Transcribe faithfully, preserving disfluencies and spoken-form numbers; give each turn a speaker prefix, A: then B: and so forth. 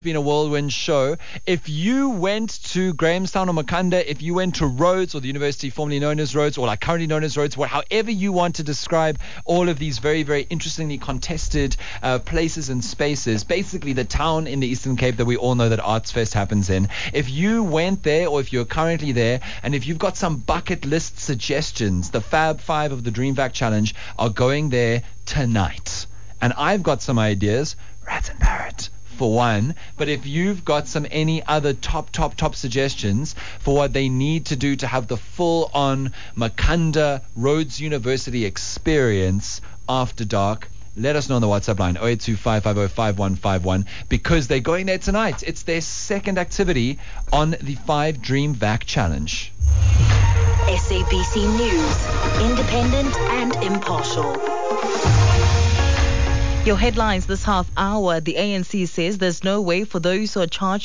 A: Been a whirlwind show. If you went to Grahamstown or Makanda, if you went to Rhodes or the university formerly known as Rhodes, or like currently known as Rhodes, what, however you want to describe all of these very, very interestingly contested uh, places and spaces, basically the town in the Eastern Cape that we all know that Arts Fest happens in. If you went there, or if you're currently there, and if you've got some bucket list suggestions, the Fab Five of the DreamVac Challenge are going there tonight. And I've got some ideas. Rats and Parrot, for one, but if you've got some any other top, top, top suggestions for what they need to do to have the full-on Makanda Rhodes University experience after dark, let us know on the WhatsApp line, oh eight two five, five oh five one five one, because they're going there tonight. It's their second activity on the five Dream Vac Challenge.
B: S A B C News, independent and impartial.
C: Your headlines this half hour. The A N C says there's no way for those who are charged